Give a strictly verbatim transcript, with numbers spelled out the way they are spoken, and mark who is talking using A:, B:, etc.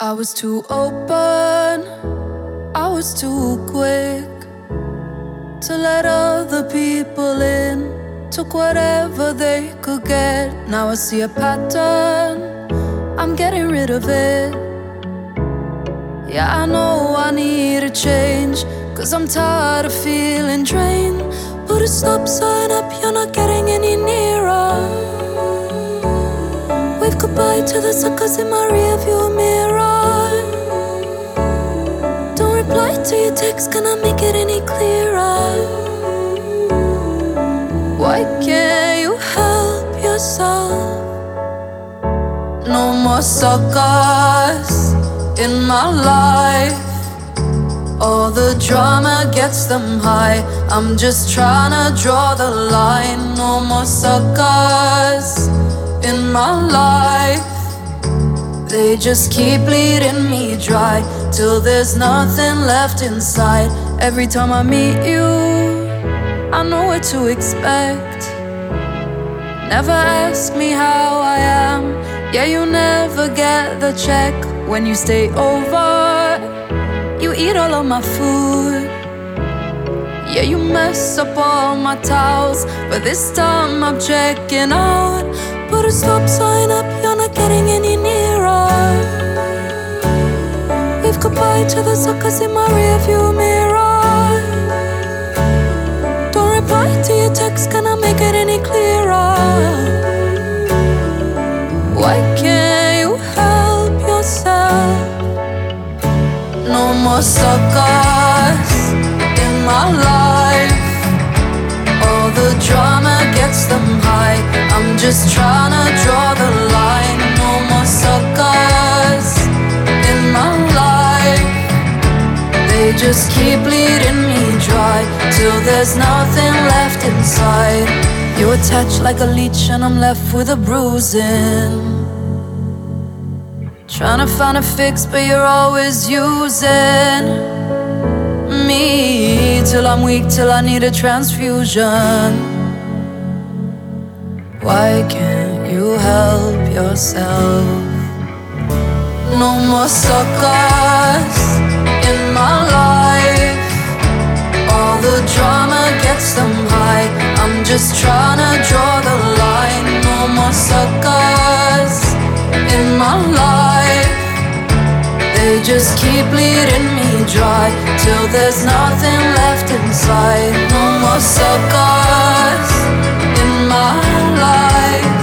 A: I was too open, I was too quick to let other people in. Took whatever they could get. Now I see a pattern, I'm getting rid of it. Yeah, I know I need a change, cause I'm tired of feeling drained. Put a stop sign up, you're not getting any nearer. Wave goodbye to the suckers in my rearview mirror. Don't reply to your text, can I make it any clearer? Why can't you help yourself? No more suckers in my life. All the drama gets them high. I'm just tryna draw the line. No more suckers in my life. They just keep bleeding me dry till there's nothing left inside. Every time I meet you, I know what to expect. Never ask me how I am. Yeah, you never get the check. When you stay over, you eat all of my food. Yeah, you mess up all my towels, but this time I'm checking out. Put a stop sign up, you're not getting any nearer. Wave goodbye to the suckers in my rearview mirror. Don't reply to your text, can I make it any clearer? Why can't you help yourself? No more suckers in my life. All the drama gets them high. I'm just tryna draw the line. No more suckers in my life. They just keep bleeding me dry till there's nothing left inside. You attach like a leech and I'm left with a bruising. Tryna find a fix, but you're always using me till I'm weak, till I need a transfusion. Why can't you help yourself? No more suckers in my life. All the drama gets them high. I'm just tryna draw the line. No more suckers in my life. They just keep bleeding me dry till there's nothing left inside. No more suckers in my life.